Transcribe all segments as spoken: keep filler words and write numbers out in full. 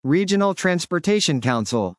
Regional Transportation Council.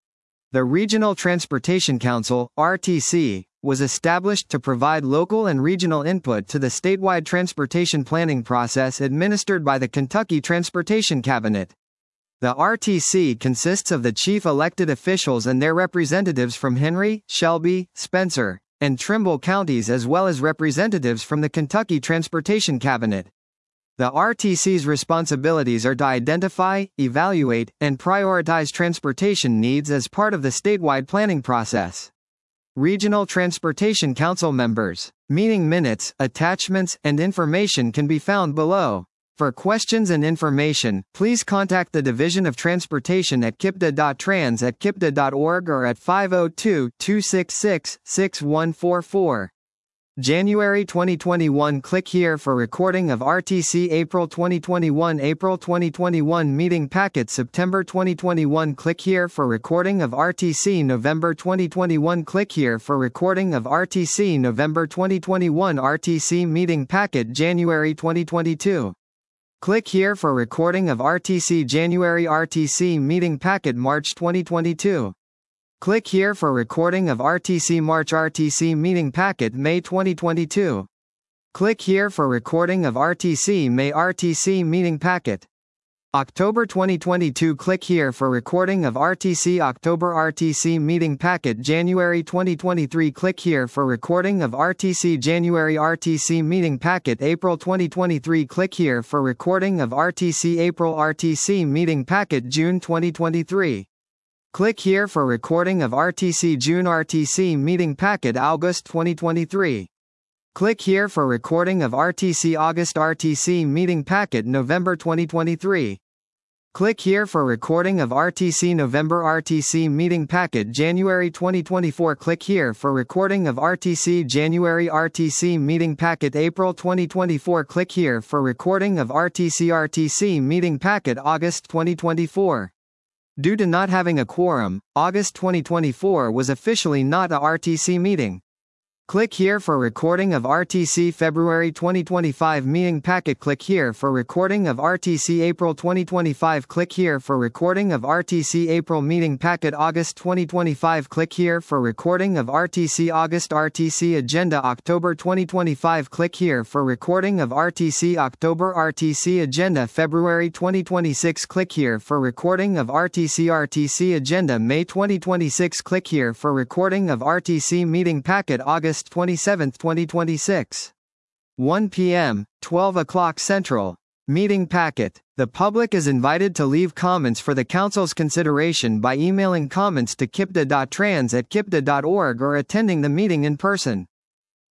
The Regional Transportation Council, R T C, was established to provide local and regional input to the statewide transportation planning process administered by the Kentucky Transportation Cabinet. The R T C consists of the chief elected officials and their representatives from Henry, Shelby, Spencer, and Trimble counties, as well as representatives from the Kentucky Transportation Cabinet. The R T C's responsibilities are to identify, evaluate, and prioritize transportation needs as part of the statewide planning process. Regional Transportation Council members, meeting minutes, attachments, and information can be found below. For questions and information, please contact the Division of Transportation at kipda dot trans at kipda dot org or at five oh two, two six six, six one four four. January twenty twenty-one. Click here for recording of R T C April twenty twenty-one. April twenty twenty-one meeting packet. September twenty twenty-one. Click here for recording of R T C November twenty twenty-one. Click here for recording of R T C November twenty twenty-one. R T C meeting packet January twenty twenty-two. Click here for recording of R T C January. R T C meeting packet March twenty twenty-two. Click here for recording of R T C March. R T C meeting packet May twenty twenty-two. Click here for recording of R T C May. R T C meeting packet October twenty twenty-two. Click here for recording of R T C October. R T C meeting packet January twenty twenty-three. Click here for recording of R T C January. R T C meeting packet April twenty twenty-three. Click here for recording of R T C April. R T C meeting packet June twenty twenty-three. Click here for recording of R T C June. R T C meeting packet August twenty twenty-three. Click here for recording of R T C August. R T C meeting packet November twenty twenty-three. Click here for recording of R T C November. R T C meeting packet January twenty twenty-four. Click here for recording of R T C January. R T C meeting packet April twenty twenty-four. Click here for recording of R T C. R T C meeting packet August twenty twenty-four. Due to not having a quorum, August twenty twenty-four was officially not a R T C meeting. Click here for recording of R T C February twenty twenty-five meeting packet. Click here for recording of R T C April twenty twenty-five. Click here for recording of R T C April meeting packet August twenty twenty-five. Click here for recording of R T C August. R T C agenda October twenty twenty-five. Click here for recording of R T C October. R T C agenda February twenty twenty-six. Click here for recording of R T C. R T C agenda May twenty twenty-six. Click here for recording of R T C meeting packet August twenty-seventh, twenty twenty-six. one p m, twelve o'clock Central. Meeting packet. The public is invited to leave comments for the Council's consideration by emailing comments to kipda dot trans at kipda dot org or attending the meeting in person.